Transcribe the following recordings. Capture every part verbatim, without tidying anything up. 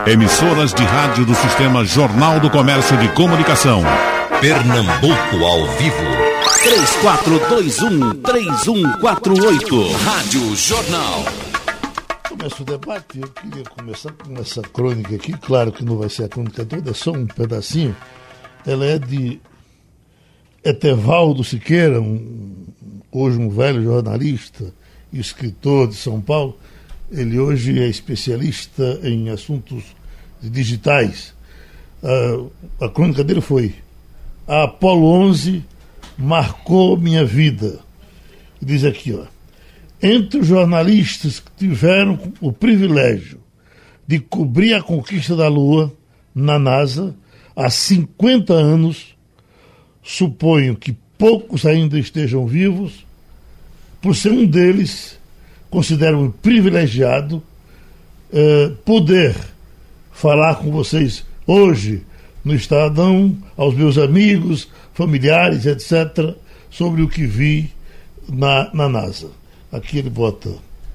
Emissoras de rádio do Sistema Jornal do Comércio de Comunicação. Pernambuco ao vivo. três quatro dois um, três um quatro oito. Rádio Jornal. Começa o debate. Eu queria começar com essa crônica aqui. Claro que não vai ser a crônica toda, é só um pedacinho. Ela é de Etevaldo Siqueira, um, hoje um velho jornalista e escritor de São Paulo. Ele hoje é especialista em assuntos digitais. A, a crônica dele foi: a Apolo onze marcou minha vida. Diz aqui, ó: entre os jornalistas que tiveram o privilégio de cobrir a conquista da Lua na NASA há cinquenta anos, suponho que poucos ainda estejam vivos. Por ser um deles, considero privilegiado eh, poder falar com vocês hoje no Estadão, aos meus amigos, familiares, etcétera, sobre o que vi na, na NASA. Aqui ele bota: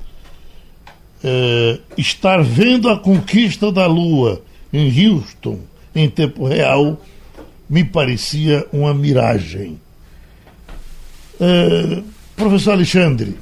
é, estar vendo a conquista da Lua em Houston em tempo real me parecia uma miragem. É, professor Alexandre,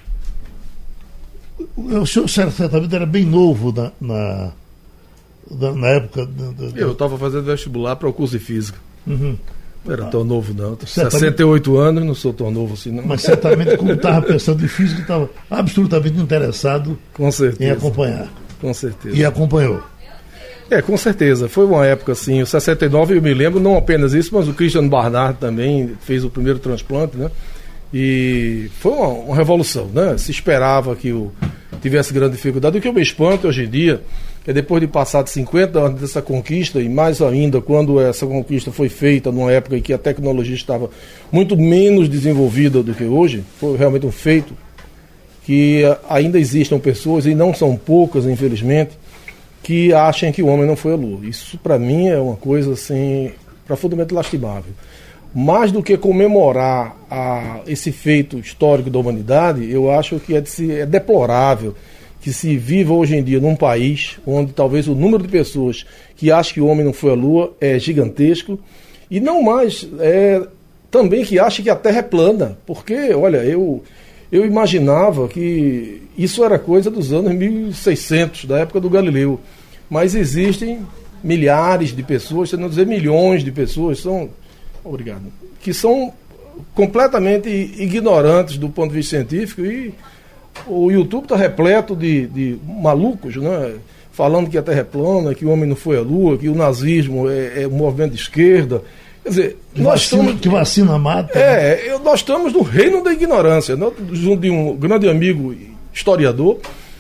o senhor certamente era bem novo na, na, na época... Da, da... Eu estava fazendo vestibular para o curso de Física. Uhum. Não era tão novo, não. Certamente... sessenta e oito anos, não sou tão novo assim, não. Mas certamente, como estava pensando em física, estava absolutamente interessado com certeza. em acompanhar. Com certeza. E acompanhou. É, com certeza. Foi uma época assim, o sessenta e nove eu me lembro, não apenas isso, mas o Christian Barnard também fez o primeiro transplante, né? E foi uma, uma revolução, né? Se esperava que o tivesse grande dificuldade. O que eu me espanto hoje em dia é, depois de passar de cinquenta anos dessa conquista, e mais ainda quando essa conquista foi feita numa época em que a tecnologia estava muito menos desenvolvida do que hoje, foi realmente um feito, que ainda existam pessoas, e não são poucas, infelizmente, que achem que o homem não foi à Lua. Isso, para mim, é uma coisa assim, profundamente lastimável. Mais do que comemorar a, esse feito histórico da humanidade, eu acho que é, de se, é deplorável que se viva hoje em dia num país onde talvez o número de pessoas que acham que o homem não foi à Lua é gigantesco, e não mais, é, também que acham que a Terra é plana, porque, olha, eu, eu imaginava que isso era coisa dos anos mil e seiscentos, da época do Galileu, mas existem milhares de pessoas, se não dizer milhões de pessoas, são... Obrigado. Que são completamente ignorantes do ponto de vista científico, e o YouTube está repleto de, de malucos, né? Falando que a Terra é plana, que o homem não foi à Lua, que o nazismo é, é um movimento de esquerda. Quer dizer, que nós vacina, estamos... Que vacina mata. É, né? Nós estamos no reino da ignorância, né? Junto de um grande amigo historiador.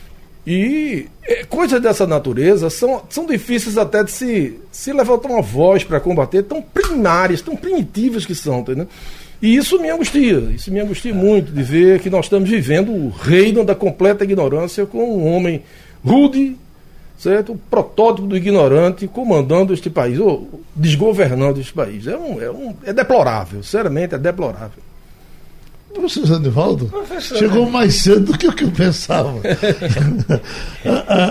E é, coisas dessa natureza são, são difíceis até de se, se levantar uma voz para combater, tão primárias, tão primitivas que são, entendeu? E isso me angustia, isso me angustia muito, de ver que nós estamos vivendo o reino da completa ignorância, com um homem rude, certo? O protótipo do ignorante comandando este país, ou desgovernando este país. É, um, é, um, é deplorável, sinceramente é deplorável. Professor Zanivaldo, Professor, chegou mais cedo do que o que eu pensava. a, a,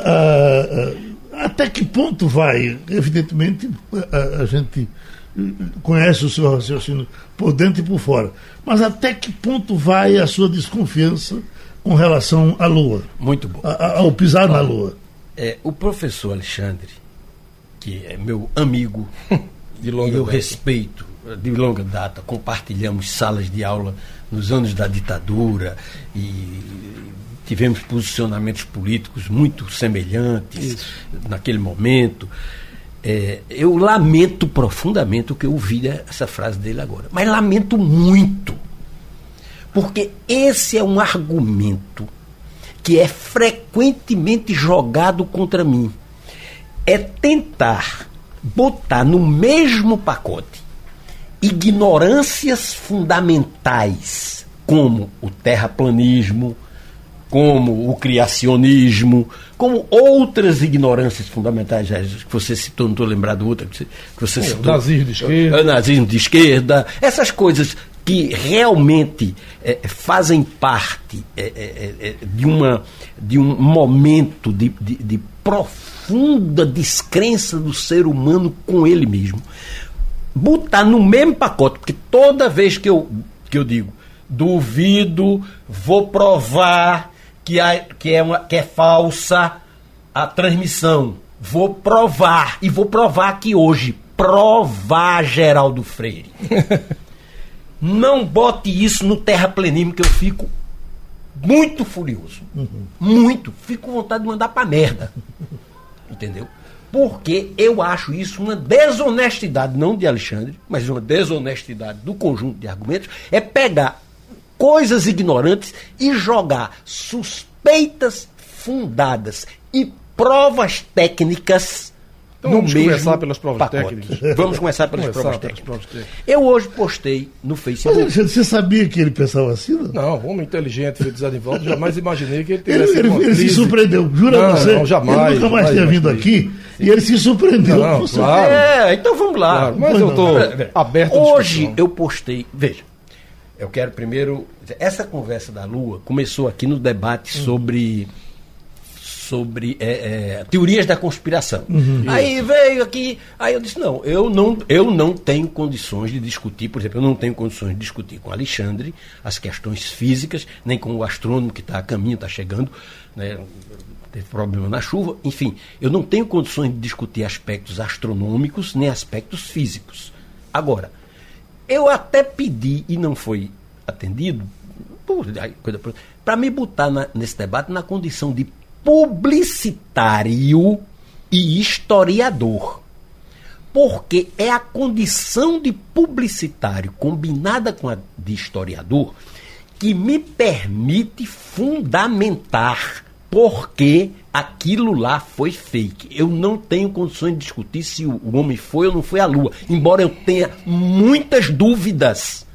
a, até que ponto vai? Evidentemente, a, a gente conhece o seu raciocínio por dentro e por fora. Mas até que ponto vai a sua desconfiança com relação à Lua? Muito bom. A, ao pisar na Lua. É, o professor Alexandre, que é meu amigo de longa e eu data. respeito, de longa data, compartilhamos salas de aula nos anos da ditadura e tivemos posicionamentos políticos muito semelhantes. Isso. Naquele momento. É, eu lamento profundamente o que eu ouvi essa frase dele agora, mas lamento muito, porque esse é um argumento que é frequentemente jogado contra mim. É tentar botar no mesmo pacote ignorâncias fundamentais, como o terraplanismo, como o criacionismo, como outras ignorâncias fundamentais, que você citou, não estou lembrado de outra, que você é, citou. O nazismo de esquerda. O nazismo de esquerda, essas coisas que realmente é, fazem parte é, é, é, de, uma, de um momento de, de, de profunda descrença do ser humano com ele mesmo, botar no mesmo pacote, porque toda vez que eu, que eu digo, duvido, vou provar que, há, que, é uma, que é falsa a transmissão, vou provar, e vou provar aqui hoje, provar, Geraldo Freire. Não bote isso no terraplanismo, que eu fico muito furioso. Uhum. Muito. Fico com vontade de mandar pra merda. Entendeu? Porque eu acho isso uma desonestidade, não de Alexandre, mas uma desonestidade do conjunto de argumentos, é pegar coisas ignorantes e jogar suspeitas fundadas e provas técnicas. Então no vamos mesmo começar pelas provas pacote. técnicas. Vamos começar pelas, começar provas, pelas técnicas. provas técnicas. Eu hoje postei no Facebook. Mas você sabia que ele pensava assim? Não, não homem inteligente, filho de Zanivaldo, jamais imaginei que ele ele, tivesse ele, uma ele crise. se surpreendeu, jura não, você? Não, jamais. Ele nunca mais tinha vindo aqui e ele se surpreendeu. Não, com claro. É, então vamos lá. Claro, mas Pois eu estou não. aberto à Hoje discussão. eu postei. Veja, eu quero primeiro. Essa conversa da Lua começou aqui no debate Uhum. sobre. sobre é, é, teorias da conspiração. Uhum. Aí veio aqui, aí eu disse, não eu, não, eu não tenho condições de discutir, por exemplo, eu não tenho condições de discutir com Alexandre as questões físicas, nem com o astrônomo que está a caminho, está chegando, né, teve problema na chuva, enfim, eu não tenho condições de discutir aspectos astronômicos, nem aspectos físicos. Agora, eu até pedi, e não foi atendido, para me botar na, nesse debate na condição de publicitário e historiador. Porque é a condição de publicitário combinada com a de historiador que me permite fundamentar porque aquilo lá foi fake. Eu não tenho condições de discutir se o homem foi ou não foi à Lua, embora eu tenha muitas dúvidas.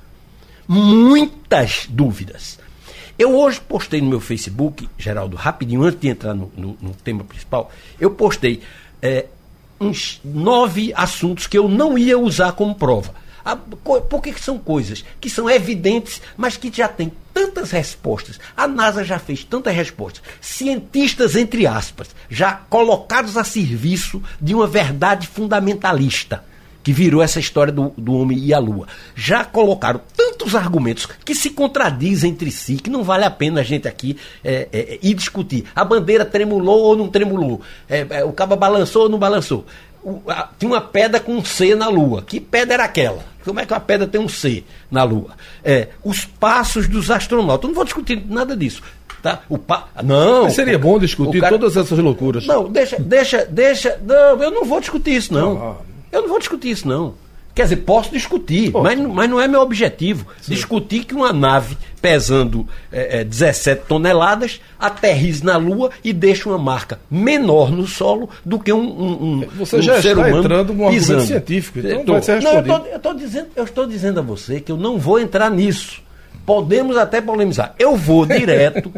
Muitas dúvidas. Eu hoje postei no meu Facebook, Geraldo, rapidinho, antes de entrar no, no, no tema principal, eu postei é, uns nove assuntos que eu não ia usar como prova. A, porque são coisas que são evidentes, mas que já tem tantas respostas. A NASA já fez tantas respostas. Cientistas, entre aspas, já colocados a serviço de uma verdade fundamentalista, que virou essa história do, do homem e a Lua. Já colocaram tantos argumentos que se contradizem entre si, que não vale a pena a gente aqui é, é, ir discutir. A bandeira tremulou ou não tremulou? É, é, o cabo balançou ou não balançou? O, a, tinha uma pedra com um C na Lua. Que pedra era aquela? Como é que uma pedra tem um C na Lua? É, os passos dos astronautas. Eu não vou discutir nada disso. Tá? O pa... Não. Mas seria bom discutir cara... todas essas loucuras. Não, deixa, deixa, deixa. Não, eu não vou discutir isso, não. não. Eu não vou discutir isso, não. Quer dizer, posso discutir, mas, mas não é meu objetivo. Sim. Discutir que uma nave pesando é, é, dezessete toneladas aterrize na Lua e deixe uma marca menor no solo do que um, um, um, você um já ser está humano entrando num pisando. argumento científico, então tô, vai ser respondido. Não, eu, tô, eu, tô dizendo, eu estou dizendo a você que eu não vou entrar nisso. Podemos até polemizar. Eu vou direto...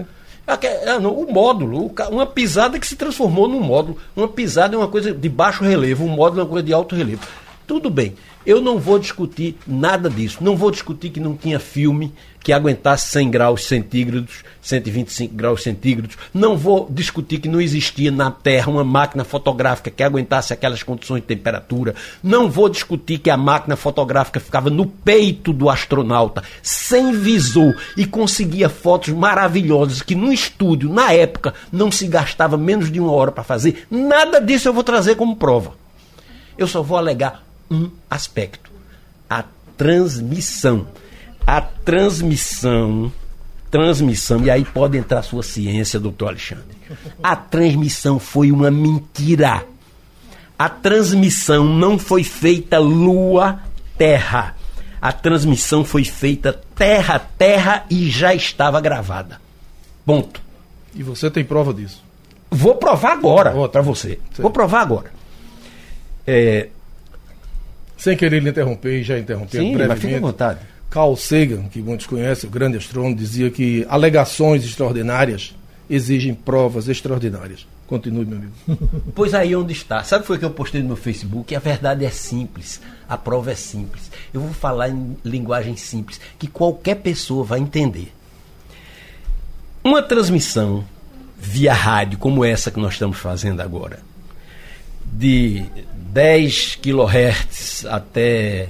O módulo, uma pisada que se transformou num módulo. Uma pisada é uma coisa de baixo relevo, um módulo é uma coisa de alto relevo. Tudo bem, eu não vou discutir nada disso. Não vou discutir que não tinha filme que aguentasse cem graus centígrados, cento e vinte e cinco graus centígrados. Não vou discutir que não existia na Terra uma máquina fotográfica que aguentasse aquelas condições de temperatura. Não vou discutir que a máquina fotográfica ficava no peito do astronauta, sem visor, e conseguia fotos maravilhosas que no estúdio, na época, não se gastava menos de uma hora para fazer. Nada disso eu vou trazer como prova. Eu só vou alegar um aspecto: a transmissão. A transmissão, transmissão, e aí pode entrar a sua ciência, doutor Alexandre. A transmissão foi uma mentira. A transmissão não foi feita Lua-Terra. A transmissão foi feita Terra-Terra e já estava gravada. Ponto. E você tem prova disso? Vou provar agora para você. Sim. Vou provar agora. É... Sem querer lhe interromper, e já interrompendo Sim, brevemente. Mas fique à vontade. Carl Sagan, que muitos conhecem, o grande astrônomo, dizia que alegações extraordinárias exigem provas extraordinárias. Continue, meu amigo. Pois aí onde está. Sabe o que foi que eu postei no meu Facebook? A verdade é simples. A prova é simples. Eu vou falar em linguagem simples, que qualquer pessoa vai entender. Uma transmissão via rádio, como essa que nós estamos fazendo agora, de dez quilohertz até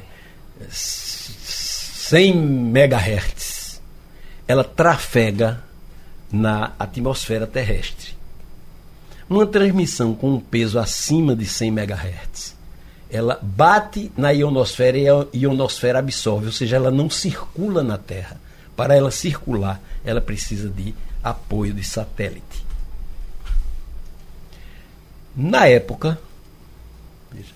cem megahertz, ela trafega na atmosfera terrestre. Uma transmissão com um peso acima de cem megahertz, ela bate na ionosfera e a ionosfera absorve, ou seja, ela não circula na Terra. Para ela circular, ela precisa de apoio de satélite. Na época, veja,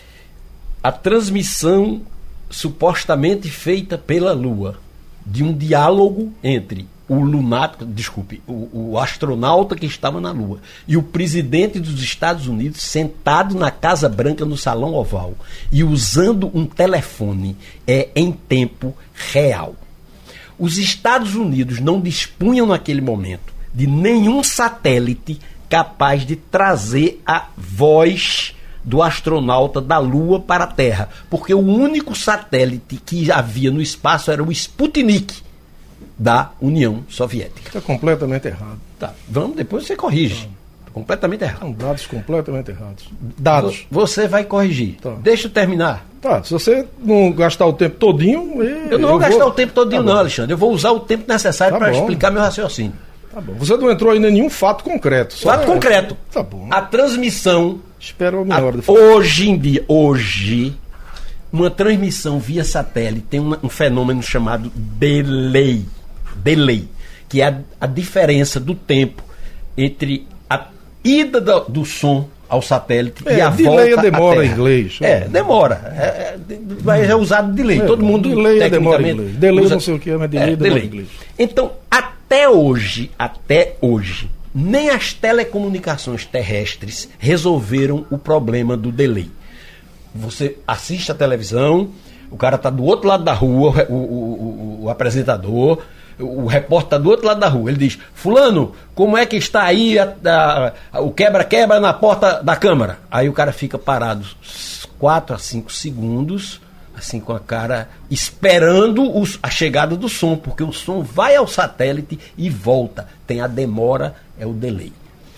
a transmissão supostamente feita pela Lua, de um diálogo entre o lunático, desculpe, o, o astronauta que estava na Lua e o presidente dos Estados Unidos sentado na Casa Branca no Salão Oval e usando um telefone, é em tempo real. Os Estados Unidos não dispunham naquele momento de nenhum satélite capaz de trazer a voz do astronauta da Lua para a Terra, porque o único satélite que havia no espaço era o Sputnik da União Soviética. Está completamente errado. Tá, vamos, depois você corrige. Tá completamente errado. São dados completamente errados. Dados. Você vai corrigir. Tá. Deixa eu terminar. Tá, se você não gastar o tempo todinho... Eu, eu não vou gastar vou... o tempo todinho tá não, Alexandre. Eu vou usar o tempo necessário tá para explicar meu raciocínio. Tá bom. Você não entrou ainda em nenhum fato concreto. Só fato é... concreto. Tá bom. A transmissão... Espera uma hora. A... Hoje em dia, hoje, uma transmissão via satélite tem um, um fenômeno chamado delay. Delay, que é a, a diferença do tempo entre a ida do, do som ao satélite é, e a volta à Terra. Delay demora em inglês. É, demora. É, é, é usado delay. É, Todo mundo delay demora em inglês. Delay usa, não sei o que, mas delay é, demora delay. em inglês. Então, até hoje, até hoje, nem as telecomunicações terrestres resolveram o problema do delay. Você assiste a televisão, o cara está do outro lado da rua, o, o, o, o apresentador... O repórter está do outro lado da rua. Ele diz: fulano, como é que está aí a, a, a, o quebra-quebra na porta da Câmara? Aí o cara fica parado quatro a cinco segundos, assim com a cara, esperando os, a chegada do som, porque o som vai ao satélite e volta. Tem a demora, é o delay.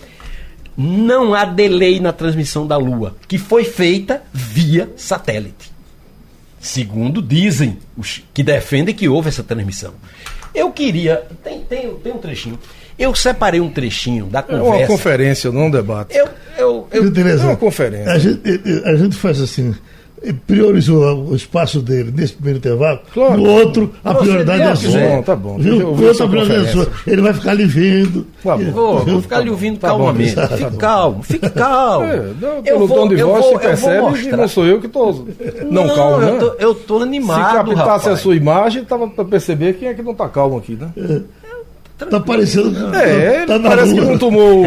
Não há delay na transmissão da Lua, que foi feita via satélite. Segundo dizem os que defendem que houve essa transmissão. Eu queria... Tem, tem, tem um trechinho. Eu separei um trechinho da conversa. É uma conferência, não um debate. Eu, eu, eu, eu, é uma conferência. A gente, a gente faz assim... priorizou o espaço dele nesse primeiro intervalo, claro. No outro a Você prioridade é sua. Bom, tá bom. Viu? O outro a prioridade é sua. Ele vai ficar ali vendo. Tá vou, vou ficar ali ouvindo tá calmamente. Bom, fique calmo, fique calmo. É, não, pelo tom de voz você percebe que não sou eu que estou não, não calmo, né? Eu tô, eu tô animado, Se captasse rapaz. a sua imagem, estava para perceber quem é que não está calmo aqui, né? É. Tá parecendo... É, tá parece que não tomou...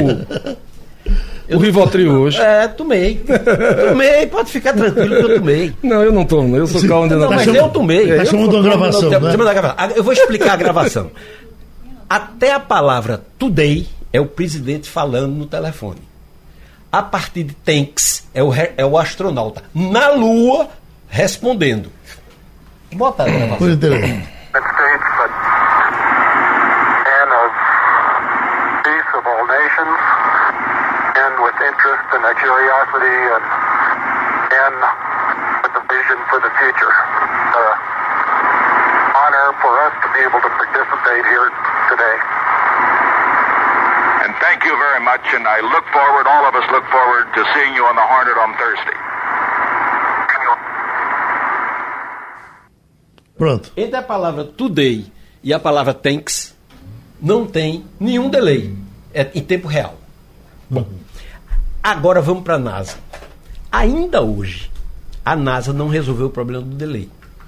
O Rivotril hoje. É, tomei. Tomei, pode ficar tranquilo que eu tomei. Não, eu não tomo, eu sou Sim, calmo de não. Não, mas eu tomei. Tá chamando a gravação, né? Eu vou explicar a gravação. Até a palavra today é o presidente falando no telefone. A partir de thanks é o, é o astronauta na Lua respondendo. Bota a gravação. Por interesse. Interest and a curiosity and, and with a vision for the future. Uh, honor for us to be able to participate here today. And thank you very much, and I look forward, all of us look forward to seeing you on the Hornet on Thursday. Pronto. Entre a palavra today e a palavra thanks não tem nenhum delay. É em tempo real. Bom. Agora vamos para a NASA. Ainda hoje, a NASA não resolveu o problema do delay.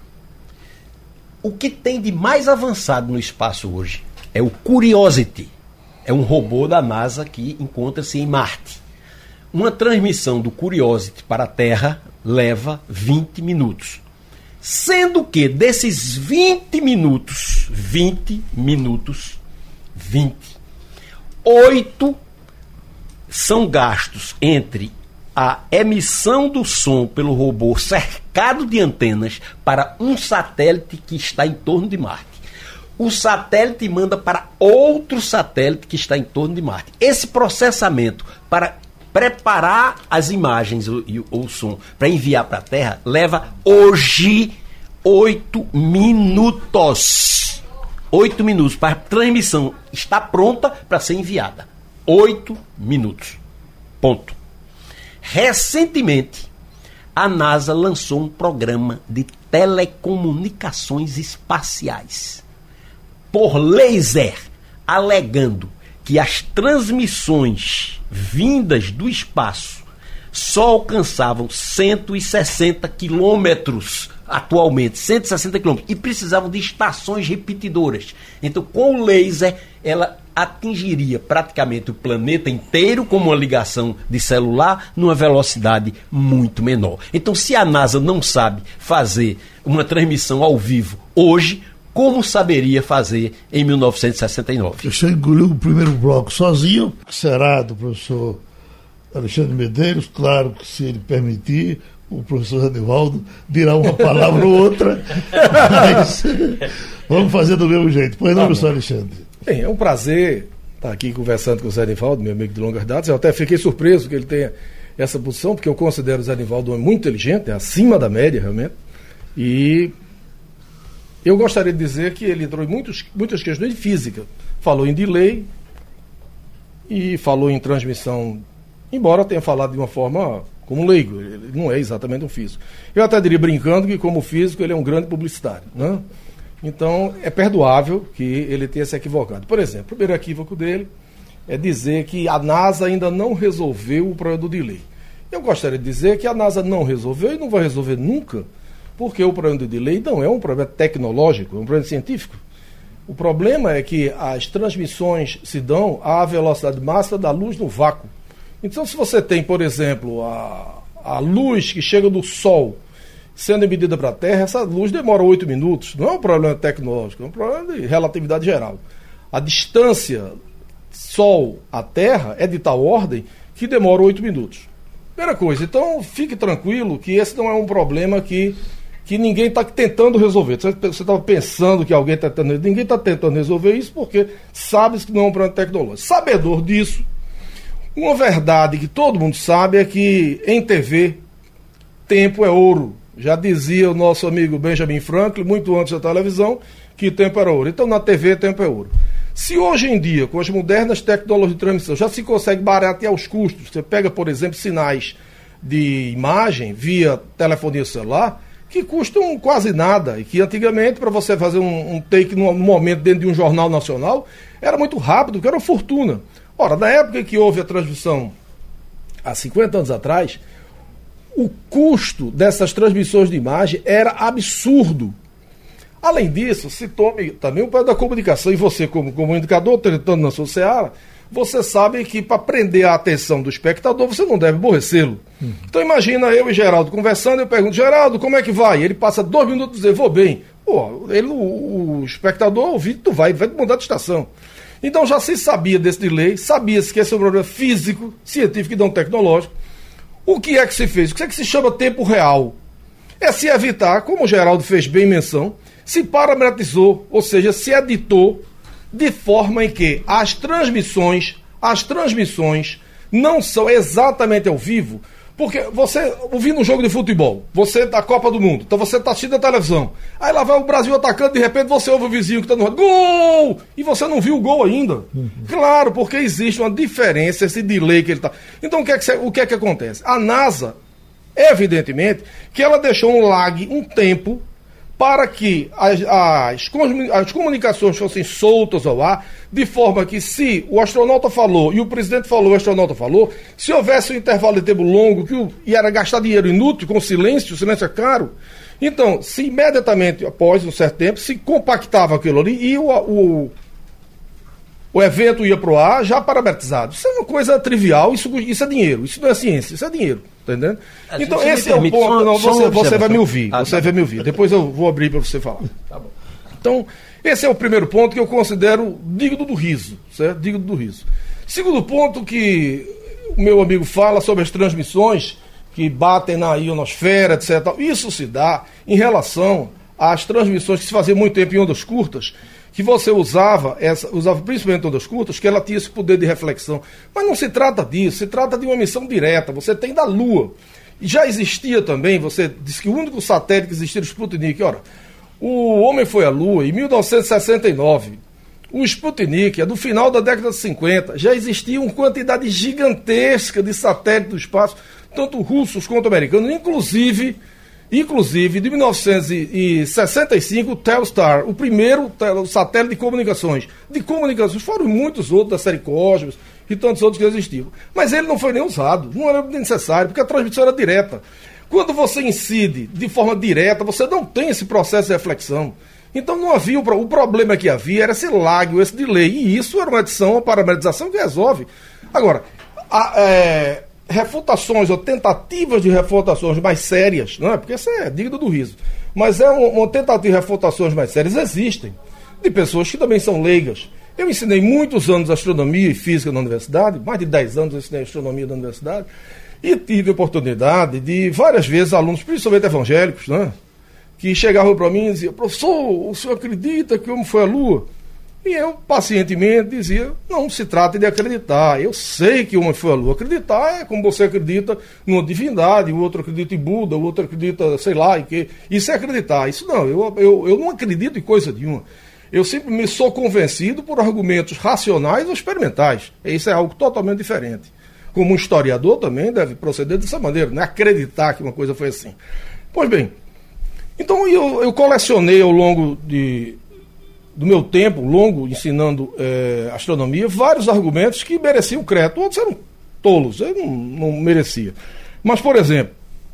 O que tem de mais avançado no espaço hoje é o Curiosity. É um robô da NASA que encontra-se em Marte. Uma transmissão do Curiosity para a Terra leva vinte minutos. Sendo que desses vinte minutos, vinte minutos, vinte, oito são gastos entre a emissão do som pelo robô cercado de antenas para um satélite que está em torno de Marte. o satélite manda para outro satélite que está em torno de Marte. Esse processamento para preparar as imagens ou, ou o som para enviar para a Terra leva hoje oito minutos. Oito minutos para a transmissão estar pronta para ser enviada. Oito minutos. Ponto. Recentemente, a NASA lançou um programa de telecomunicações espaciais por laser, alegando que as transmissões vindas do espaço só alcançavam cento e sessenta quilômetros atualmente, cento e sessenta quilômetros, e precisavam de estações repetidoras. Então, com o laser, ela atingiria praticamente o planeta inteiro como uma ligação de celular numa velocidade muito menor. Então, se a NASA não sabe fazer uma transmissão ao vivo hoje, como saberia fazer em mil novecentos e sessenta e nove? O senhor engoliu o primeiro bloco sozinho, que será do professor Alexandre Medeiros. Claro que, se ele permitir, o professor Zanivaldo dirá uma palavra ou outra, mas vamos fazer do mesmo jeito. Pois não, tá, professor Alexandre? Bem, é um prazer estar aqui conversando com o Zanivaldo, meu amigo de longas datas. Eu até fiquei surpreso que ele tenha essa posição, porque eu considero o Zanivaldo um homem muito inteligente, é acima da média, realmente. E eu gostaria de dizer que ele entrou em muitos, muitas questões de física. Falou em delay e falou em transmissão, embora tenha falado de uma forma como leigo, ele não é exatamente um físico. Eu até diria, brincando, que como físico ele é um grande publicitário, né? Então é perdoável que ele tenha se equivocado. Por exemplo, o primeiro equívoco dele é dizer que a NASA ainda não resolveu o problema do delay. Eu gostaria de dizer que a NASA não resolveu e não vai resolver nunca, porque o problema do delay não é um problema tecnológico, é um problema científico. O problema é que as transmissões se dão à velocidade máxima da luz no vácuo. Então, se você tem, por exemplo, a, a luz que chega do Sol sendo emitida para a Terra, essa luz demora oito minutos. Não é um problema tecnológico, é um problema de relatividade geral. A distância Sol à Terra é de tal ordem que demora oito minutos. Primeira coisa, então fique tranquilo que esse não é um problema que, que ninguém está tentando resolver. Você estava pensando que alguém está tentando resolver. Ninguém está tentando resolver isso porque sabe que não é um problema tecnológico. Sabedor disso, uma verdade que todo mundo sabe é que em T V tempo é ouro. Já dizia o nosso amigo Benjamin Franklin, muito antes da televisão, que tempo era ouro. Então na T V tempo é ouro. Se hoje em dia, com as modernas tecnologias de transmissão, já se consegue baratear os custos, você pega, por exemplo, sinais de imagem via telefonia celular, que custam quase nada, e que antigamente, para você fazer um, um take num momento dentro de um jornal nacional, era muito rápido, que era uma fortuna. Ora, na época em que houve a transmissão, há cinquenta anos atrás, o custo dessas transmissões de imagem era absurdo. Além disso, se tome também o papel da comunicação, e você, como comunicador, tentando na sua seara, você sabe que para prender a atenção do espectador, você não deve aborrecê-lo. Hum. Então imagina eu e Geraldo conversando, eu pergunto, Geraldo, como é que vai? Ele passa dois minutos e diz, vou bem. Pô, ele, o, o espectador ouvindo, tu vai, vai mudar de estação. Então já se sabia desse delay, sabia-se que esse é um problema físico, científico e não tecnológico. O que é que se fez? O que é que se chama tempo real? É se evitar, como o Geraldo fez bem menção, se parametrizou, ou seja, se editou de forma em que as transmissões, as transmissões não são exatamente ao vivo, porque você, ouvindo um jogo de futebol, você da Copa do Mundo, então você está assistindo a televisão, aí lá vai o Brasil atacando, de repente você ouve o vizinho que está no gol, e você não viu o gol ainda. Uhum. Claro, porque existe uma diferença, esse delay que ele está. Então o que é que, o que é que acontece? A NASA, evidentemente, que ela deixou um lag, um tempo, para que as, as, as comunicações fossem soltas ao ar, de forma que se o astronauta falou e o presidente falou, o astronauta falou, se houvesse um intervalo de tempo longo que o, e era gastar dinheiro inútil com silêncio, o silêncio é caro, então, se imediatamente após um certo tempo, se compactava aquilo ali e o, o, o evento ia para o ar já parametrizado. Isso é uma coisa trivial, isso, isso é dinheiro, isso não é ciência, isso é dinheiro. Tá entendendo? Então esse é o ponto. Só, não, você você vai me ouvir. Ah, você tá vai me ouvir. Depois eu vou abrir para você falar. Tá bom. Então, esse é o primeiro ponto que eu considero digno do riso. Certo? Digno do riso. Segundo ponto que o meu amigo fala sobre as transmissões que batem na ionosfera, etcétera. Isso se dá em relação às transmissões que se faziam muito tempo em ondas curtas, que você usava, essa, usava principalmente ondas curtas, que ela tinha esse poder de reflexão. Mas não se trata disso, se trata de uma missão direta, você tem da Lua. E já existia também, você disse que o único satélite que existia era o Sputnik. Ora, o homem foi à Lua em mil novecentos e sessenta e nove. O Sputnik é do final da década de cinquenta. Já existia uma quantidade gigantesca de satélites do espaço, tanto russos quanto americanos, inclusive... Inclusive, de mil novecentos e sessenta e cinco, o Telstar, o primeiro satélite de comunicações. De comunicações, foram muitos outros da série Cosmos e tantos outros que existiam. Mas ele não foi nem usado, não era necessário, porque a transmissão era direta. Quando você incide de forma direta, você não tem esse processo de reflexão. Então não havia, o problema que havia era esse lag, esse delay. E isso era uma adição, uma parametrização que resolve. Agora, a, é... refutações ou tentativas de refutações mais sérias, não é? Porque isso é digno do riso, mas é uma, uma tentativa de refutações mais sérias existem, de pessoas que também são leigas. Eu ensinei muitos anos astronomia e física na universidade, mais de dez anos eu ensinei astronomia na universidade, e tive a oportunidade de várias vezes alunos, principalmente evangélicos, não é? Que chegavam para mim e diziam: professor, o senhor acredita que o homem foi à Lua? E eu, pacientemente, dizia: não se trata de acreditar. Eu sei que o homem foi à Lua. Acreditar é como você acredita numa divindade, o outro acredita em Buda, o outro acredita, sei lá, em que. Isso é acreditar. Isso não, eu, eu, eu não acredito em coisa nenhuma. Eu simplesmente sou convencido por argumentos racionais ou experimentais. Isso é algo totalmente diferente. Como um historiador também deve proceder dessa maneira, não é acreditar que uma coisa foi assim. Pois bem, então eu, eu colecionei ao longo de... do meu tempo longo ensinando é, astronomia, vários argumentos que mereciam crédito, outros eram tolos, eu não, não merecia. Mas, por exemplo,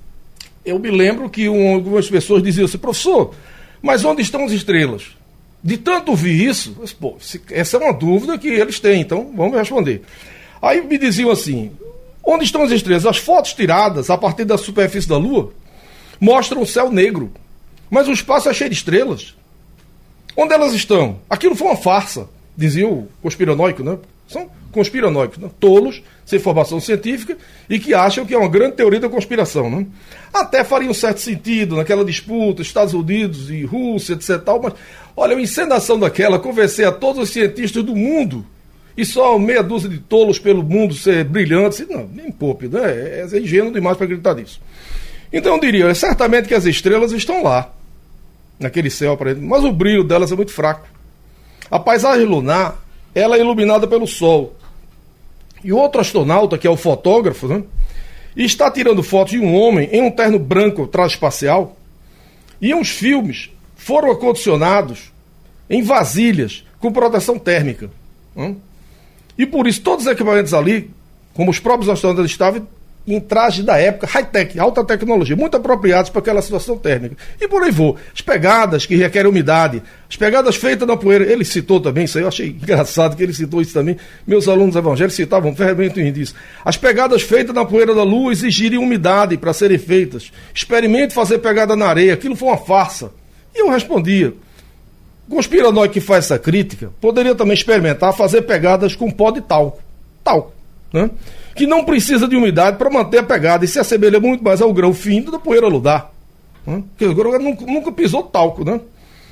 eu me lembro que um, algumas pessoas diziam assim: professor, mas onde estão as estrelas? De tanto ouvir isso, mas, pô, essa é uma dúvida que eles têm, então vamos responder. Aí me diziam assim: onde estão as estrelas? As fotos tiradas a partir da superfície da Lua mostram o céu negro, mas o espaço é cheio de estrelas. Onde elas estão? Aquilo foi uma farsa, dizia o conspiranoico, né? São conspiranoicos, né? Tolos, sem formação científica, e que acham que é uma grande teoria da conspiração, né? Até faria um certo sentido naquela disputa, Estados Unidos e Rússia, etc. Mas, olha, a encenação daquela, convencer a todos os cientistas do mundo, e só meia dúzia de tolos pelo mundo ser brilhantes, não, nem poupe, né? É, é ingênuo demais para acreditar nisso. Então eu diria, é certamente que as estrelas estão lá, naquele céu aparente, mas o brilho delas é muito fraco. A paisagem lunar, ela é iluminada pelo Sol. E o outro astronauta, que é o fotógrafo, né, está tirando fotos de um homem em um terno branco transespacial, e os filmes foram acondicionados em vasilhas com proteção térmica. Né? E por isso todos os equipamentos ali, como os próprios astronautas estavam, em traje da época, high-tech, alta tecnologia, muito apropriados para aquela situação térmica. E por aí vou. As pegadas que requerem umidade, as pegadas feitas na poeira, ele citou também isso aí, eu achei engraçado que ele citou isso também. Meus alunos evangélicos citavam ferventemente isso. As pegadas feitas na poeira da Lua exigiriam umidade para serem feitas. Experimente fazer pegada na areia, aquilo foi uma farsa. E eu respondia: o conspiranoico que faz essa crítica poderia também experimentar fazer pegadas com pó de talco. Talco, né? Que não precisa de umidade para manter a pegada e se assemelha muito mais ao grão fino da poeira lunar. Né? Porque o grão nunca, nunca pisou talco, né?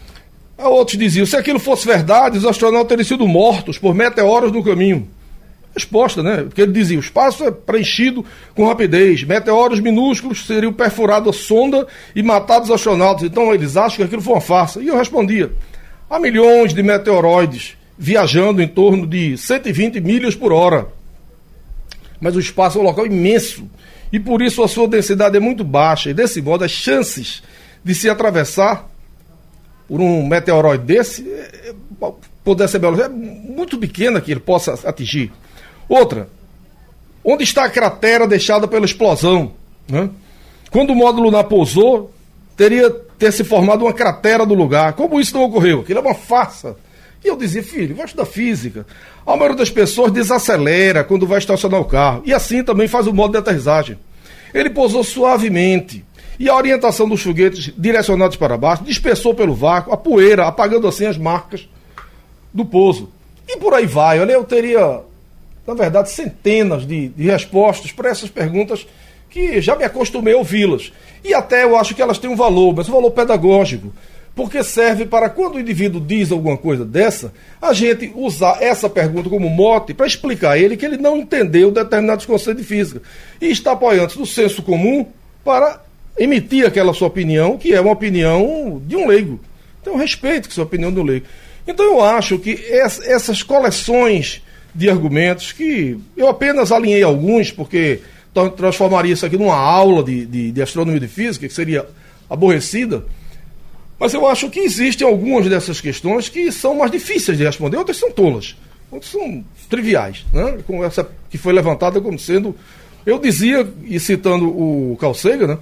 A outros diziam: se aquilo fosse verdade, os astronautas teriam sido mortos por meteoros no caminho. Resposta, né? Porque ele dizia: o espaço é preenchido com rapidez, meteoros minúsculos seriam perfurados a sonda e matados os astronautas. Então eles acham que aquilo foi uma farsa. E eu respondia: há milhões de meteoroides viajando em torno de cento e vinte milhas por hora. Mas o espaço é um local imenso e por isso a sua densidade é muito baixa, e desse modo as chances de se atravessar por um meteoroide desse é, poder ser é muito pequena que ele possa atingir. Outra, onde está a cratera deixada pela explosão? Né? Quando o módulo lunar pousou, teria ter se formado uma cratera no lugar. Como isso não ocorreu? Aquilo é uma farsa. E eu dizia: filho, vai estudar física. A maioria das pessoas desacelera quando vai estacionar o carro. E assim também faz o modo de aterrissagem. Ele pousou suavemente. E a orientação dos foguetes direcionados para baixo dispersou pelo vácuo a poeira, apagando assim as marcas do pouso. E por aí vai. Olha, eu teria, na verdade, centenas de, de respostas para essas perguntas que já me acostumei a ouvi-las. E até eu acho que elas têm um valor, mas um valor pedagógico. porque serve para quando o indivíduo diz alguma coisa dessa, a gente usar essa pergunta como mote para explicar a ele que ele não entendeu determinados conceitos de física e está apoiando do senso comum para emitir aquela sua opinião, que é uma opinião de um leigo. Então, respeito que sua opinião de um leigo. Então, eu acho que essas coleções de argumentos, que eu apenas alinhei alguns, porque transformaria isso aqui numa aula de, de, de astronomia e de física, que seria aborrecida, mas eu acho que existem algumas dessas questões que são mais difíceis de responder, outras são tolas, outras são triviais, né? Como essa que foi levantada como sendo... Eu dizia, e citando o Carl Sagan, né,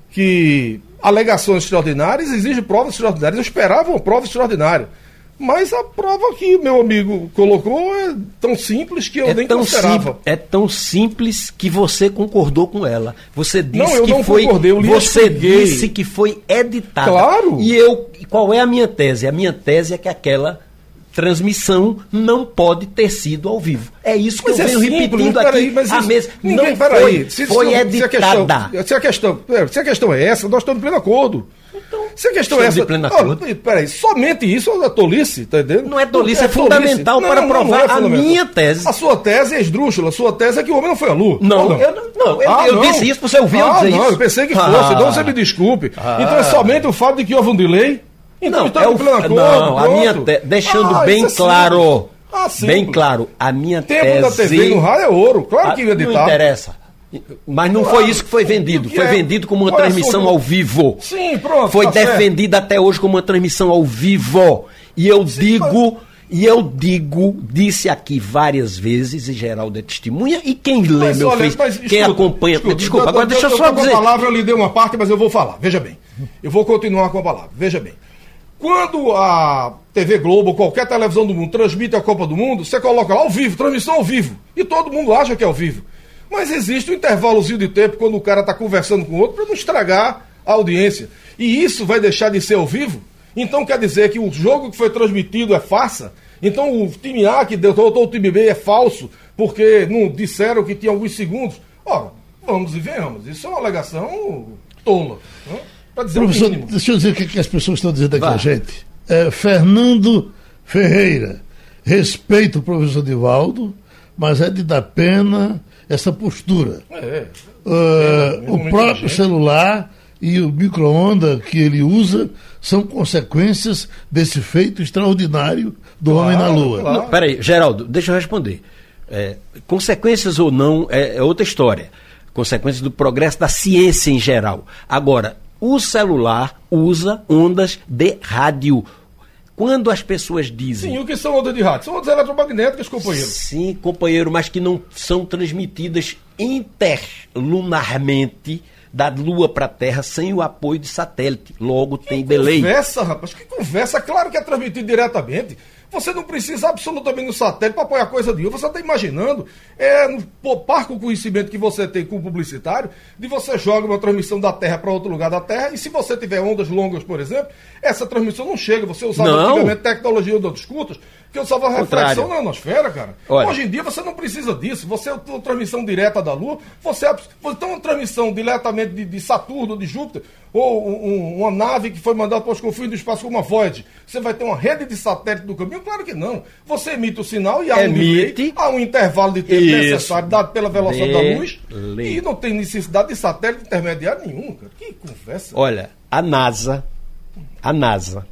que alegações extraordinárias exigem provas extraordinárias. Eu esperava uma prova extraordinária, mas a prova que meu amigo colocou é tão simples que eu é nem tão considerava. Sim, é tão simples que você concordou com ela. Você disse não, eu que não foi. Concordei, eu li você disse que foi editada. Claro. E eu, qual é a minha tese? A minha tese é que aquela transmissão não pode ter sido ao vivo. É isso que mas eu venho é simples, repetindo aqui aí, mas a mesa. Ninguém, não foi, foi, se, foi se, editada. Se a, questão, se, a questão, se a questão é essa, nós estamos em pleno acordo. Então, se a questão é essa... De pleno acordo. Oh, peraí, somente isso é tolice, tá entendendo? Não é tolice, é, é fundamental tolice. para não, provar não é a minha tese. A sua tese é esdrúxula, a sua tese é que o homem não foi à Lua. Não, não, eu, não, eu, ah, eu não. disse isso, você ouviu ah, dizer não, isso? eu pensei que fosse, ah. então você me desculpe. Ah. Então é somente o fato de que houve um delay? Então não, é o, pleno acordo, não a minha te, deixando ah, bem é claro... Ah, bem claro, a minha tempo tese... da T V no rádio é ouro, claro que ia editar. Não interessa. Mas não claro. Foi isso que foi vendido. Foi é? vendido como uma Olha transmissão sobre... ao vivo. Sim, pronto. Foi tá defendida até hoje como uma transmissão ao vivo. E eu Sim, digo, mas... e eu digo, disse aqui várias vezes, e Geraldo é testemunha, e quem lê mas, meu olha, Face, mas, quem escuta, acompanha... Escuta, desculpa, eu, agora eu, deixa eu, eu só dizer... dizer... Com a palavra eu lhe dei uma parte, mas eu vou falar. Veja bem. Eu vou continuar com a palavra. Veja bem. Quando a T V Globo ou qualquer televisão do mundo transmite a Copa do Mundo, você coloca lá ao vivo, transmissão ao vivo. E todo mundo acha que é ao vivo. Mas existe um intervalozinho de tempo quando o cara está conversando com o outro para não estragar a audiência. E isso vai deixar de ser ao vivo? Então quer dizer que o jogo que foi transmitido é farsa? Então o time A que derrotou o time B é falso porque não disseram que tinha alguns segundos? Ora, vamos e venhamos. Isso é uma alegação tola, né? Professor, um deixa eu dizer o que, que as pessoas estão dizendo aqui a gente. É, Fernando Ferreira, respeito o professor Divaldo, mas é de dar pena essa postura. É, uh, é, o próprio celular e o micro-ondas que ele usa são consequências desse feito extraordinário do claro, homem na Lua. Claro. Não, peraí, Geraldo, deixa eu responder. É, consequências ou não é, é outra história. Consequências do progresso da ciência em geral. Agora, o celular usa ondas de rádio. Quando as pessoas dizem... Sim, o que são ondas de rádio? São ondas eletromagnéticas, companheiro. Sim, companheiro, mas que não são transmitidas interlunarmente da Lua para a Terra sem o apoio de satélite. Logo que tem delay. Conversa, rapaz, que conversa. Claro que é transmitido diretamente. Você não precisa absolutamente no satélite para apoiar coisa de outra. Você está imaginando, é, no parco conhecimento que você tem com o publicitário, de você joga uma transmissão da Terra para outro lugar da Terra, e se você tiver ondas longas, por exemplo, essa transmissão não chega. Você usava não. antigamente tecnologia de ondas curtas, que usava reflexão na ionosfera, cara. Olha. Hoje em dia você não precisa disso. Você tem uma transmissão direta da Lua, você, você tem uma transmissão diretamente de, de Saturno, de Júpiter, ou um, uma nave que foi mandada para os confins do espaço como uma Voyager. Você vai ter uma rede de satélite no caminho? Claro que não. Você emite o sinal e há um, delay, há um intervalo de tempo Isso. necessário dado pela velocidade de... da luz e não tem necessidade de satélite intermediário nenhum, cara. Que conversa. Olha, a NASA, a NASA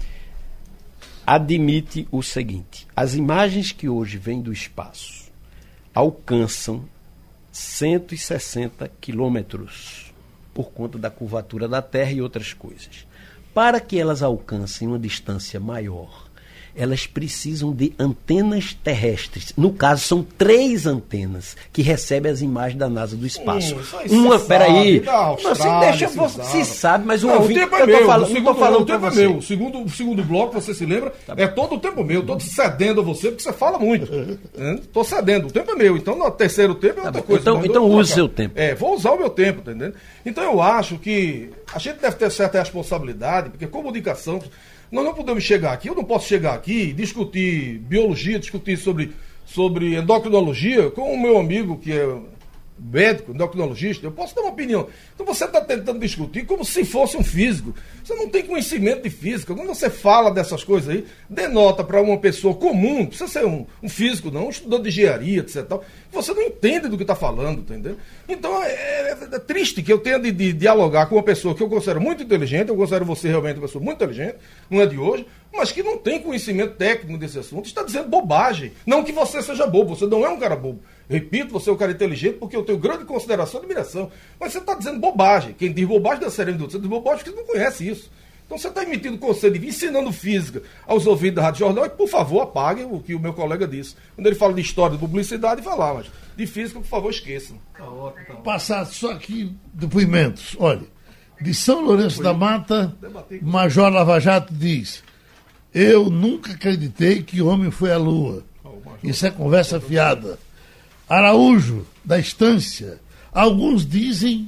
admite o seguinte: as imagens que hoje vêm do espaço alcançam cento e sessenta quilômetros por conta da curvatura da Terra e outras coisas. Para que elas alcancem uma distância maior, elas precisam de antenas terrestres. No caso, são três antenas que recebem as imagens da NASA do espaço. Hum, uma, peraí. Não, se deixa, você se sabe, mas o não, ouvinte, o tempo é meu. Falando, o segundo, falando o tempo é você. meu. O segundo, o segundo bloco, você se lembra, tá é todo o tempo meu. Estou cedendo a você porque você fala muito. Estou cedendo. O tempo é meu. Então, no terceiro tempo é outra tá coisa. Então, então use o seu tempo. É, vou usar o meu tempo, tá entendendo? Então, eu acho que a gente deve ter certa responsabilidade, porque comunicação... Nós não podemos chegar aqui, eu não posso chegar aqui e discutir biologia, discutir sobre, sobre endocrinologia com o meu amigo, que é médico, endocrinologista, eu posso dar uma opinião. Então você está tentando discutir como se fosse um físico. Você não tem conhecimento de física. Quando você fala dessas coisas aí, denota para uma pessoa comum, não precisa ser um, um físico não, um estudante de engenharia, etcétera. Você não entende do que está falando, entendeu? Então é, é, é triste que eu tenha de, de dialogar com uma pessoa que eu considero muito inteligente, eu considero você realmente uma pessoa muito inteligente, não é de hoje, mas que não tem conhecimento técnico desse assunto, está dizendo bobagem. Não que você seja bobo, você não é um cara bobo. Repito, você é um cara inteligente porque eu tenho grande consideração e admiração. Mas você está dizendo bobagem. Quem diz bobagem da série do outro, você diz bobagem porque não conhece isso. Então você está emitindo conselho de ensinando física aos ouvidos da Rádio Jornal e, por favor, apague o que o meu colega disse. Quando ele fala de história, de publicidade, falar, mas de física, por favor, esqueçam. Tá ótimo, tá ótimo. Passar só aqui depoimentos. Olha, de São Lourenço da Mata, Major Lava Jato diz: eu nunca acreditei que o homem foi à Lua. Isso é conversa fiada. Araújo, da Estância. Alguns dizem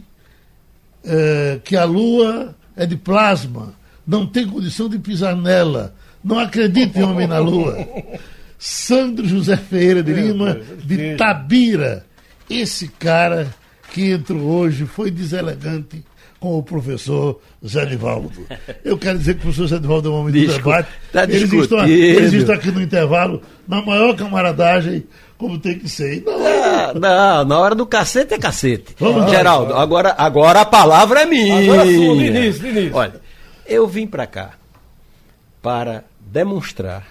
eh, que a Lua é de plasma, não tem condição de pisar nela. Não acredito em homem na Lua. Sandro José Ferreira de Lima, de Tabira. Esse cara que entrou hoje foi deselegante com o professor Zé Nivaldo. Eu quero dizer que o professor Zé Nivaldo é um homem do debate. Tá eles, estão, eles estão aqui no intervalo, na maior camaradagem, como tem que ser. Não, não, não, na hora do cacete é cacete. Vamos, Geraldo, lá. agora, agora a palavra é minha. Agora sim, Vinícius, Vinícius. Olha, eu vim para cá para demonstrar,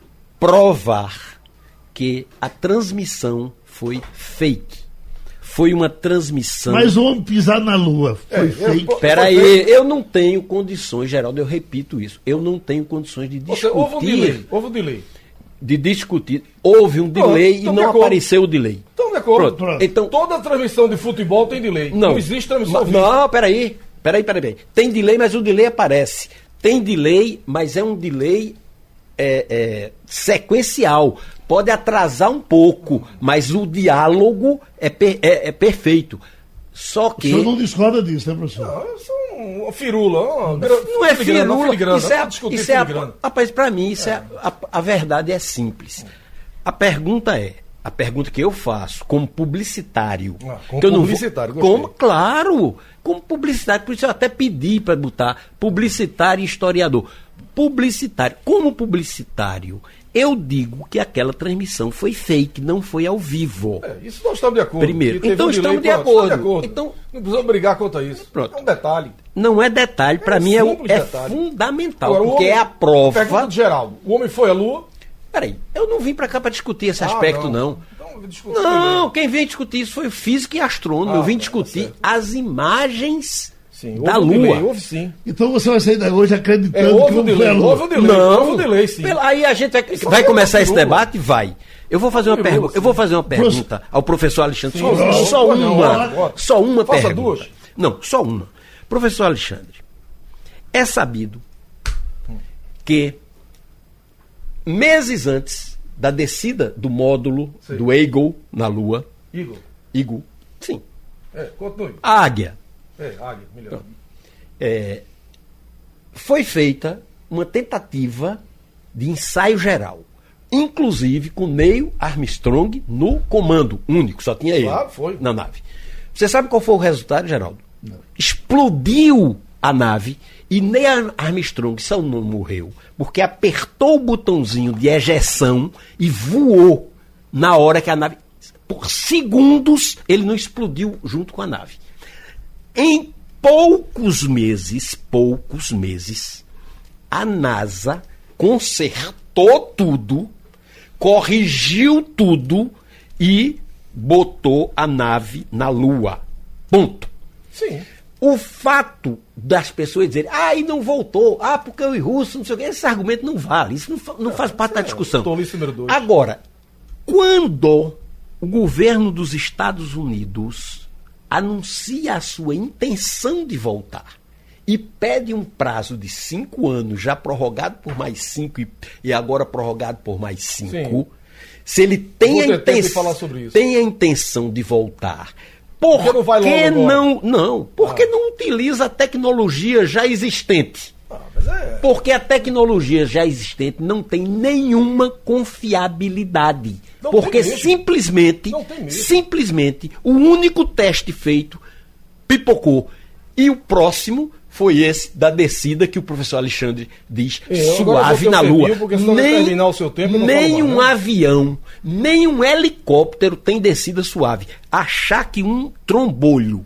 provar que a transmissão foi fake. Foi uma transmissão... Mas o homem pisar na Lua foi é, fake. Espera aí, eu não tenho condições, Geraldo, eu repito isso. Eu não tenho condições de discutir... Você, houve um delay, houve um delay. De discutir. Houve um delay oh, então e não apareceu o delay. Então, de acordo. Pronto. Pronto. Então, toda transmissão de futebol tem delay. Não, não existe transmissão viva. Não, peraí. Peraí, peraí, peraí. Tem delay, mas o delay aparece. Tem delay, mas é um delay é, é, sequencial. Pode atrasar um pouco, mas o diálogo é, per, é, é perfeito. Só que... O senhor não discorda disso, né, professor? Não, eu sou um firula. Um, não é firula. Grana, isso é, isso é a, rapaz, para mim, isso é. É, a, a verdade é simples. A pergunta é, a pergunta que eu faço como publicitário... Ah, como que eu publicitário, não vou, como, claro, como publicitário, por isso eu até pedi para botar publicitário e historiador. Publicitário, como publicitário... Eu digo que aquela transmissão foi fake, não foi ao vivo. É, isso nós estamos de acordo. Primeiro, então um estamos, de acordo. de acordo. Então, não precisamos brigar contra isso. Pronto. É um detalhe. Não é detalhe, para é mim é, é fundamental, agora, porque homem, é a prova... Pergunta de Geraldo, o homem foi à Lua? Peraí, eu não vim para cá para discutir esse ah, aspecto, não. Não, então, não quem veio discutir isso foi o físico e astrônomo. Ah, eu vim discutir tá as imagens... Sim, da Lua. Um delay, houve sim. Então você vai sair daí hoje acreditando é, houve que um delay, foi a Lua. Houve um delay, não, houve um delay, sim. Aí a gente vai, vai começar esse debate? Vai. Eu vou fazer uma pergunta. Eu vou fazer uma pergunta ao professor Alexandre. Sim, só, não, só não, uma. Não, só uma Faça pergunta. Duas. Não, só uma. Professor Alexandre, é sabido que meses antes da descida do módulo sim. do Eagle na Lua. Eagle. Eagle. Sim. É, continue. A águia. É, águia, melhor. É, foi feita uma tentativa de ensaio geral, inclusive com Neil Armstrong no comando único, só tinha ele claro, foi. na nave. Você sabe qual foi o resultado, Geraldo? Não. Explodiu a nave e Neil Armstrong só não morreu porque apertou o botãozinho de ejeção e voou na hora que a nave... Por segundos ele não explodiu junto com a nave. Em poucos meses, poucos meses, a NASA consertou tudo, corrigiu tudo e botou a nave na Lua. Ponto. Sim. O fato das pessoas dizerem, ah, e não voltou, ah, porque o russo, não sei o quê, esse argumento não vale, isso não, não faz parte da discussão. Agora, quando o governo dos Estados Unidos anuncia a sua intenção de voltar e pede um prazo de cinco anos, já prorrogado por mais cinco e, e agora prorrogado por mais cinco, sim. Se ele tem a, intenção, tem a intenção de voltar, por que não vai que não, não, porque ah. não utiliza a tecnologia já existente? Ah, mas é... Porque a tecnologia já existente não tem nenhuma confiabilidade. Não porque tem mesmo. simplesmente, Não tem mesmo. simplesmente, o único teste feito pipocou. E o próximo foi esse da descida que o professor Alexandre diz, Eu, suave na eu Lua. pediu, porque senão vai terminar o seu tempo, eu não nem falo um mais, né? avião, nem um helicóptero tem descida suave. Achar que um trombolho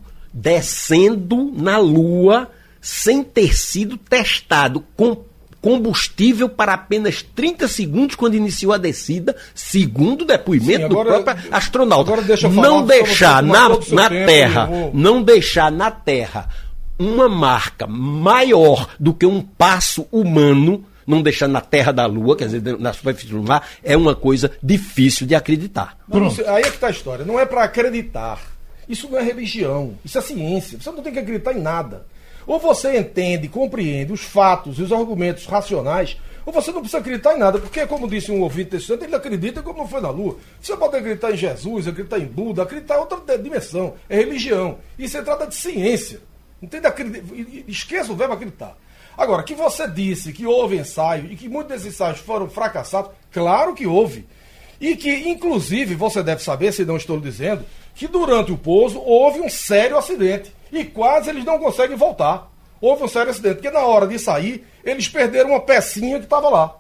descendo na Lua sem ter sido testado com combustível para apenas trinta segundos quando iniciou a descida, segundo o depoimento Sim, agora- do próprio astronauta. agora deixa eu falar, não só deixar você na, tomar todo o seu na tempo, Terra, eu vou- não deixar na Terra uma marca maior do que um passo humano, não deixar na Terra da Lua, quer dizer, na superfície do mar, é uma coisa difícil de acreditar. Não, você- aí é que está a história. Não é para acreditar. Isso não é religião. Isso é ciência. Você não tem que acreditar em nada. Ou você entende, compreende os fatos e os argumentos racionais, ou você não precisa acreditar em nada. Porque, como disse um ouvinte desse centro, ele acredita como não foi na Lua. Você pode acreditar em Jesus, acreditar em Buda, acreditar em outra dimensão. É religião. Isso se trata de ciência. Entende? Esqueça o verbo acreditar. Agora, que você disse que houve ensaio e que muitos desses ensaios foram fracassados, claro que houve. E que, inclusive, você deve saber, se não estou lhe dizendo, que durante o pouso houve um sério acidente. E quase eles não conseguem voltar. Houve um sério acidente, porque na hora de sair, eles perderam uma pecinha que estava lá.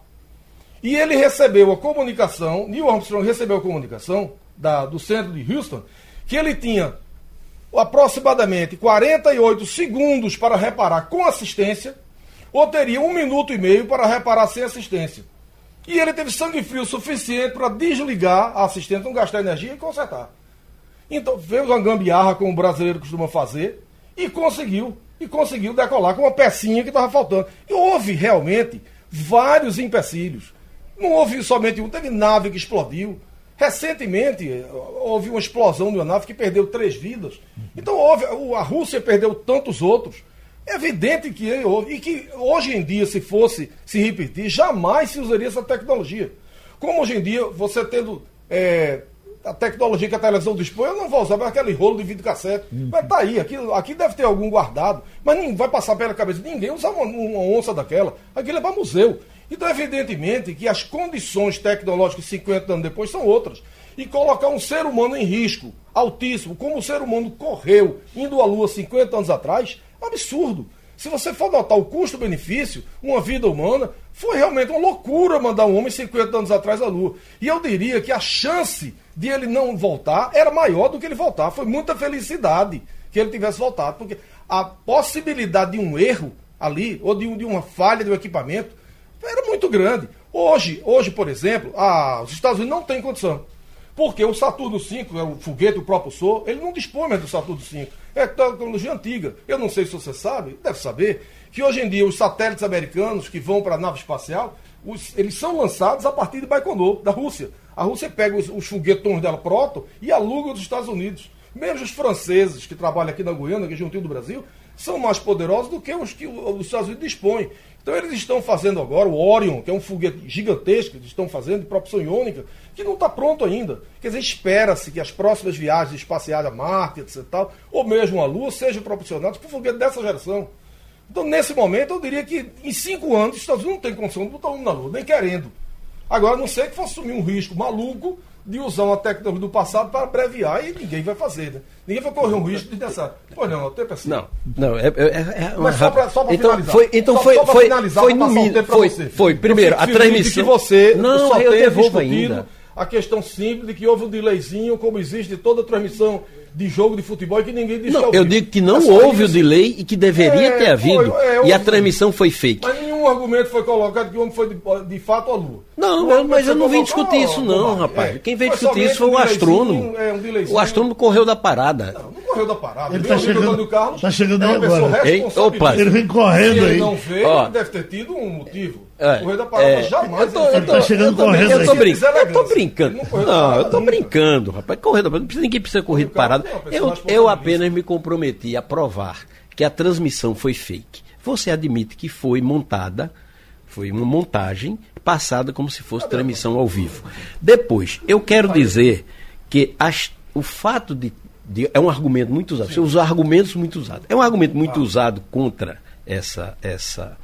E ele recebeu a comunicação, Neil Armstrong recebeu a comunicação da, do centro de Houston, que ele tinha aproximadamente quarenta e oito segundos para reparar com assistência, ou teria um minuto e meio para reparar sem assistência. E ele teve sangue frio suficiente para desligar a assistência, não gastar energia e consertar. Então, fez uma gambiarra, como o brasileiro costuma fazer, e conseguiu, e conseguiu decolar com uma pecinha que estava faltando. E houve realmente vários empecilhos. Não houve somente um, teve nave que explodiu. Recentemente, houve uma explosão de uma nave que perdeu três vidas. Então, houve, a Rússia perdeu tantos outros. É evidente que houve, e que hoje em dia, se fosse se repetir, jamais se usaria essa tecnologia. Como hoje em dia, você tendo é, a tecnologia que a televisão dispõe, eu não vou usar aquele rolo de videocassete. Mas tá aí, aqui, aqui deve ter algum guardado, mas nem vai passar pela cabeça de ninguém usar uma, uma onça daquela. Aquilo é para museu. Então, evidentemente, que as condições tecnológicas cinquenta anos depois são outras. E colocar um ser humano em risco altíssimo, como o ser humano correu indo à Lua cinquenta anos atrás, é um absurdo. Se você for notar o custo-benefício, uma vida humana, foi realmente uma loucura mandar um homem cinquenta anos atrás à Lua. E eu diria que a chance de ele não voltar era maior do que ele voltar. Foi muita felicidade que ele tivesse voltado, porque a possibilidade de um erro ali, ou de, um, de uma falha do equipamento, era muito grande. Hoje, hoje por exemplo, a, os Estados Unidos não têm condição. Porque o Saturno cinco, é o foguete, o propulsor, ele não dispõe mais do Saturno cinco. É tecnologia antiga. Eu não sei se você sabe, deve saber, que hoje em dia os satélites americanos que vão para a nave espacial, os, eles são lançados a partir de Baikonur, da Rússia. A Rússia pega os, os foguetões dela proto e aluga dos Estados Unidos. Mesmo os franceses que trabalham aqui na Guiana, que é juntinho do Brasil, são mais poderosos do que os que os Estados Unidos dispõem. Então eles estão fazendo agora o Orion, que é um foguete gigantesco, que eles estão fazendo de propulsão iônica, que não está pronto ainda. Quer dizer, espera-se que as próximas viagens espaciais a Marte, etc, tal, ou mesmo a Lua, sejam propulsionadas por foguete dessa geração. Então, nesse momento, eu diria que em cinco anos, os Estados Unidos não têm condição de botar um na Lua, nem querendo. Agora, a não ser que fosse assumir um risco maluco de usar uma tecnologia do passado para abreviar, e ninguém vai fazer, né? Ninguém vai correr um risco de pensar. Pois não, o tempo é assim. Não, não, é, é, é uma Mas só para então, finalizar. foi, então só, foi, só pra foi, finalizar, foi pra no passar um mínimo, tempo pra foi, você. foi, primeiro, Eu a fico feliz transmissão... de que você não, só eu tenha devolvo discutido ainda. A questão simples de que houve um delayzinho, como existe toda transmissão de jogo de futebol, e que ninguém disse Não, que eu digo que não é houve isso. o delay e que deveria É, ter havido. foi, é, e a houve. transmissão foi fake. Mas nenhum argumento foi colocado que o homem foi de, de fato à Lua. Não, O mas, argumento mas eu foi não vim colocado, discutir isso não, bobagem. rapaz. É. Quem veio Foi discutir isso foi somente o um delayzinho, astrônomo. é, um delayzinho. O astrônomo correu da parada. Não, não correu da parada. Ele Meu tá amigo chegando- Antônio Carlos tá chegando é aí uma pessoa agora. Ei, responsável. opa. Ele vem correndo Se ele aí. não veio, Ó. ele deve ter tido um motivo. É, Correr da parada é, jamais. eu tô, ele eu fez. tô, Tá chegando eu tô, correndo eu tô, aí. brin- eu tô brincando. Ele não correu da Não, parada eu tô nunca. brincando, rapaz. Correr da parada, não precisa, ninguém precisa correr de parada. Não, pessoa Eu, eu responsável apenas me comprometi a provar que a transmissão foi fake. Você admite que foi montada, foi uma montagem passada como se fosse transmissão ao vivo. Depois, eu quero dizer que as, o fato de, de... É um argumento muito usado. Você usa argumentos muito usados. É um argumento muito usado contra essa... essa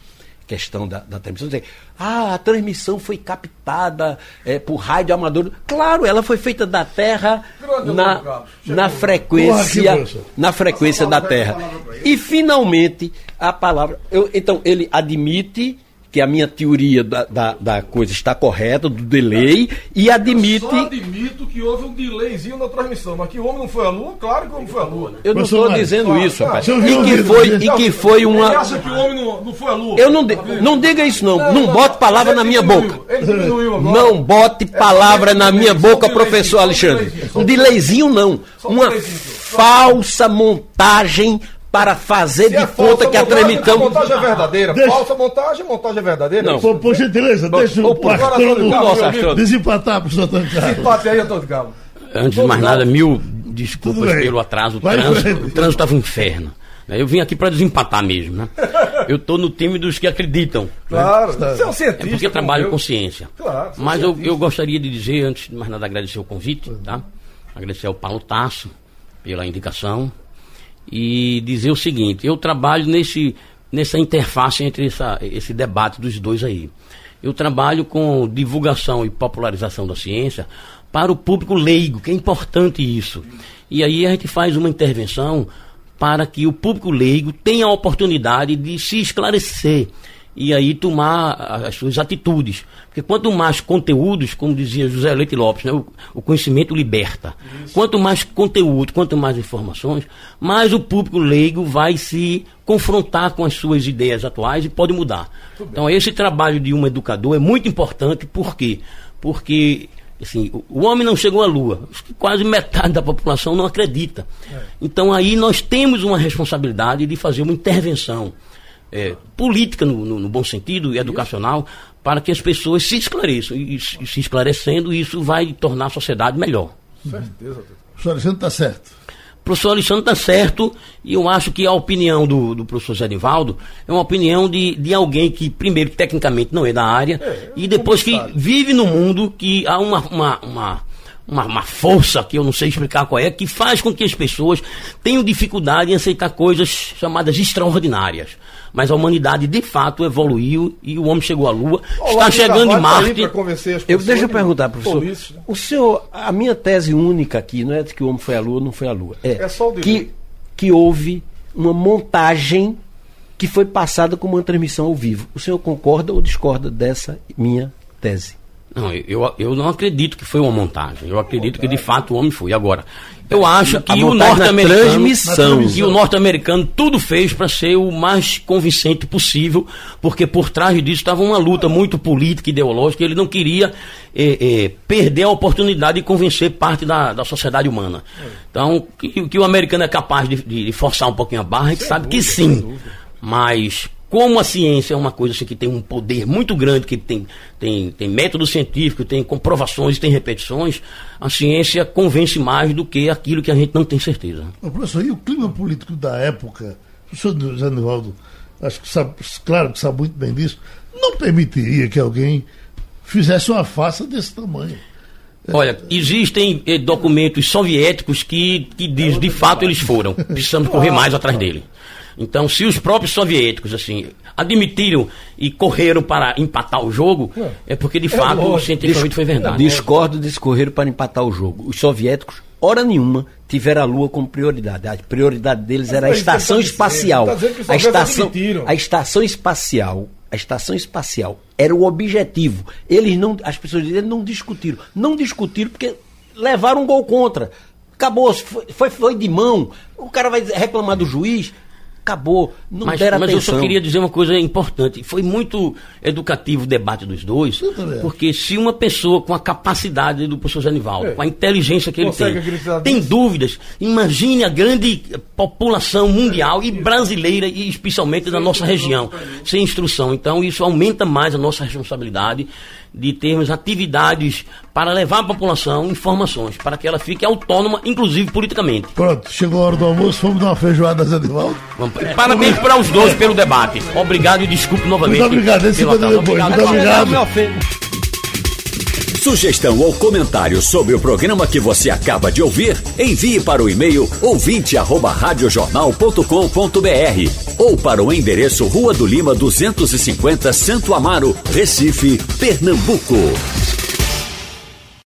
questão da, da transmissão, dizer, ah, a transmissão foi captada é, por rádio amador. Claro, ela foi feita da Terra na, na frequência, na frequência da Terra. E finalmente a palavra. Eu, então, ele admite que a minha teoria da, da, da coisa está correta, do delay, e admite... Eu só admito que houve um delayzinho na transmissão, mas que o homem não foi à Lua, claro que o homem foi à Lua. Eu não estou dizendo claro, isso, claro. rapaz. Claro. E que foi, e que foi uma... Ele acha que o homem não, não foi à Lua? Eu não, de, não diga isso não, não, não, não bote palavra na minha boca. Ele diminuiu agora. Não bote palavra na minha boca, professor Alexandre. Um delayzinho não, uma falsa montagem para fazer de conta que a transmissão... montagem é verdadeira. Deixa... Falsa montagem, montagem é verdadeira. Não. Por, por gentileza, Bom, deixa o astrônomo desempatar, professor Tancado. Desempate aí, Antônio Galo. Antes de mais nada, mil desculpas pelo atraso. O trânsito estava um inferno. Eu vim aqui para desempatar mesmo, né? Eu estou no time dos que acreditam. Claro, né? você é um cientista. É porque eu trabalho com ciência. Claro, mas eu, eu gostaria de dizer, antes de mais nada, agradecer o convite, tá? Agradecer ao Paulo Tasso pela indicação. E dizer o seguinte, eu trabalho nesse, nessa interface entre essa, esse debate dos dois aí. Eu trabalho com divulgação e popularização da ciência para o público leigo, que é importante isso. E aí a gente faz uma intervenção para que o público leigo tenha a oportunidade de se esclarecer e aí tomar as suas atitudes. Porque quanto mais conteúdos, como dizia José Leite Lopes, né, o, o conhecimento liberta. Isso. Quanto mais conteúdo, quanto mais informações, mais o público leigo vai se confrontar com as suas ideias atuais e pode mudar. Então esse trabalho de um educador é muito importante. Por quê? Porque assim, o, o homem não chegou à Lua. Quase metade da população não acredita. É. Então aí nós temos uma responsabilidade de fazer uma intervenção É, política no, no, no bom sentido e educacional, para que as pessoas se esclareçam e, e se esclarecendo, isso vai tornar a sociedade melhor. Certeza. O professor Alexandre está certo. O professor Alexandre está certo, e eu acho que a opinião do, do professor Zé Nivaldo é uma opinião de, de alguém que, primeiro, tecnicamente não é da área, é, e depois que vive no mundo, que há uma, uma, uma Uma, uma força que eu não sei explicar qual é, que faz com que as pessoas tenham dificuldade em aceitar coisas chamadas extraordinárias. Mas a humanidade de fato evoluiu e o homem chegou à Lua, Olá, está chegando em Marte. Eu, deixa eu perguntar, professor. Polícia, né? O senhor, a minha tese única aqui não é de que o homem foi à Lua ou não foi à Lua. É, é só o que, que houve uma montagem que foi passada como uma transmissão ao vivo. O senhor concorda ou discorda dessa minha tese? Não, eu, eu não acredito que foi uma montagem. Eu acredito que de fato o homem foi. Agora, eu acho que o norte-americano, que o norte-americano tudo fez para ser o mais convincente possível, porque por trás disso estava uma luta muito política e ideológica. E ele não queria é, é, perder a oportunidade de convencer parte da, da sociedade humana. Então, que, que o americano é capaz de, de forçar um pouquinho a barra, a gente sabe que sim. Mas como a ciência é uma coisa assim, que tem um poder muito grande, que tem, tem, tem método científico, tem comprovações, tem repetições, a ciência convence mais do que aquilo que a gente não tem certeza. Ô, professor, e o clima político da época, o senhor Zé Nivaldo, acho que sabe, claro que sabe muito bem disso, não permitiria que alguém fizesse uma farsa desse tamanho? Olha, existem eh, documentos soviéticos que, que dizem, de fato, eles foram. Precisamos correr mais atrás dele. Então, se os próprios soviéticos assim admitiram e correram para empatar o jogo, é porque de fato o cientificamente foi verdade. Discordo desse correram para empatar o jogo. Os soviéticos, hora nenhuma, tiveram a Lua como prioridade. A prioridade deles era a estação espacial. A estação, a estação espacial, a estação espacial era o objetivo. Eles não, as pessoas dizem, não discutiram, não discutiram porque levaram um gol contra. Acabou, foi, foi, foi de mão. O cara vai reclamar do juiz. Acabou, não mas, deram mas atenção. Eu só queria dizer uma coisa importante. Foi muito educativo o debate dos dois, porque se uma pessoa com a capacidade do professor Zé Nivaldo, é. com a inteligência que ele tem, tem dúvidas, imagine a grande população mundial e brasileira, e especialmente sem da nossa região, sem instrução. Então isso aumenta mais a nossa responsabilidade de termos atividades para levar à população informações, para que ela fique autônoma, inclusive politicamente. Pronto, chegou a hora do almoço, vamos dar uma feijoada, Zé Nivaldo. Parabéns para os dois pelo debate. Obrigado e desculpe novamente. Muito obrigado, esse pelo depois. Muito obrigado. Sugestão ou comentário sobre o programa que você acaba de ouvir, envie para o e-mail ouvinte arroba radiojornal ponto com ponto br ou para o endereço Rua do Lima duzentos e cinquenta, Santo Amaro, Recife, Pernambuco.